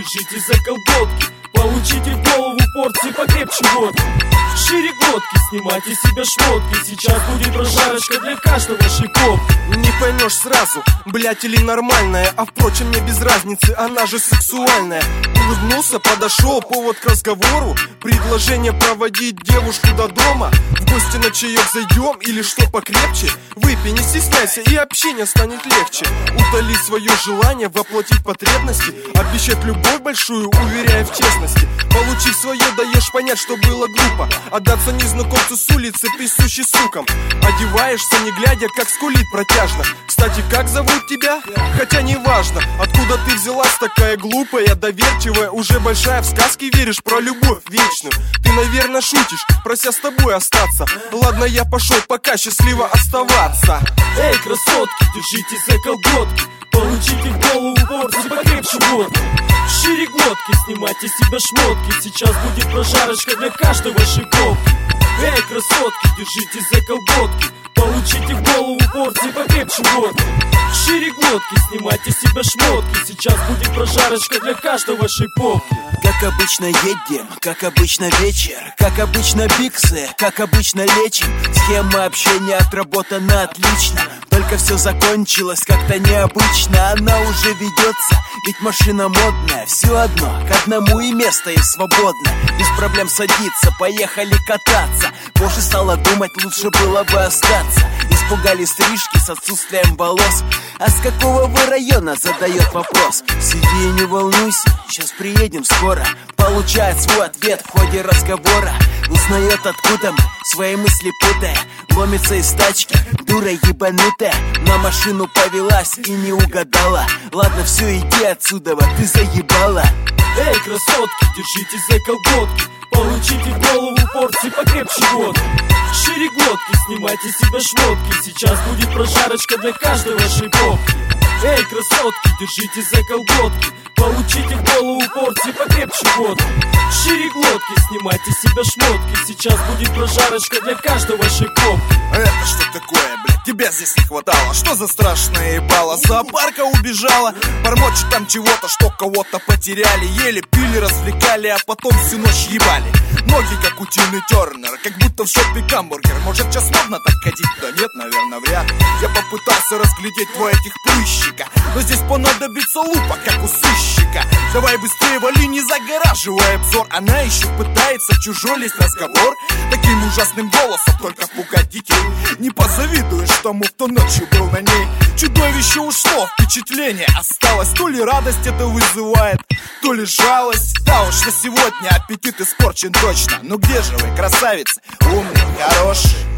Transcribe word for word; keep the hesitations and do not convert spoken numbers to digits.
держитесь за колготки. Получите в голову порции покрепче водки. Шире глотки, снимайте с себя шмотки. Сейчас будет прожарочка для каждого шипов. Не поймешь сразу, блять или нормальная. А впрочем, мне без разницы, она же сексуальная. Улыбнулся, подошел, повод к разговору. Предложение проводить девушку до дома. В гости на чаек зайдем или что покрепче. Выпей, не стесняйся, и общение станет легче. Утоли свое желание, воплотить потребности. Обещать любовь большую, уверяя в честности. Получив свое, даешь понять, что было глупо. Отдаться незнакомцу с улицы, присущий сукам. Одеваешься, не глядя, как скулит протяжно. Кстати, как зовут тебя? Хотя не важно. Откуда ты взялась такая глупая, доверчивая? Уже большая, в сказки веришь про любовь вечную. Ты, наверное, шутишь, прося с тобой остаться. Ладно, я пошел, пока счастливо оставаться. Эй, красотки, держитесь за колготки. Получите в голову порции покрепче водки. Шире глотки, снимайте с себя шмотки. Сейчас будет прожарочка для каждого шиповки. Эй, красотки, держитесь за колготки. Получите в голову порции покрепче водки. Шире глотки, снимайте с себя шмотки. Сейчас будет прожарочка для каждого шиповки. Как обычно едем, как обычно вечер. Как обычно биксы, как обычно лечим. Схема общения отработана отлично. Только все закончилось как-то необычно. Она уже ведется, ведь машина модная. Все одно, к одному и место есть свободное. Без проблем садиться, поехали кататься. Позже стала думать, лучше было бы остаться. Испугались стрижки с отсутствием волос. А с какого вы района, задает вопрос. Сиди и не волнуйся, сейчас приедем скоро. Получает свой ответ в ходе разговора. Узнает, откуда мы, свои мысли путая. Ломится из тачки, дура ебанутая. На машину повелась и не угадала. Ладно, все, иди отсюда, ты заебала. Эй, красотки, держитесь за колготки. Получите в голову порции покрепче водки. Шире глотки, снимайте с себя шмотки. Сейчас будет прожарочка для каждого шиповки. Эй, красотки, держитесь за колготки. Получите в голову порции покрепче водки. Шире глотки, снимайте с себя шмотки. Сейчас будет прожарочка для каждого шиповки. Это что такое, блядь? Тебя здесь не хватало. Что за страшное ебало? С зоопарка убежала. Бормочет там чего-то, что кого-то потеряли. Ели, пили, развлекали, а потом всю ночь ебали. Ноги как у Тины Тернер, как будто в шопе гамбургер. Может, сейчас модно так ходить? Да нет, наверное, вряд ли. Я попытался разглядеть твой этих прыщика, но здесь понадобится лупа, как у сыщика. Давай быстрее вали, не загораживай обзор. Она еще пытается в чужой лезть разговор. Таким ужасным голосом только пугать детей. Не позавидуешь тому, кто ночью был на ней. Чудовище ушло, впечатление осталось. То ли радость это вызывает, то ли жалость. Да уж, на сегодня аппетит испорчен точно. Ну где же вы, красавицы, умные, хорошие?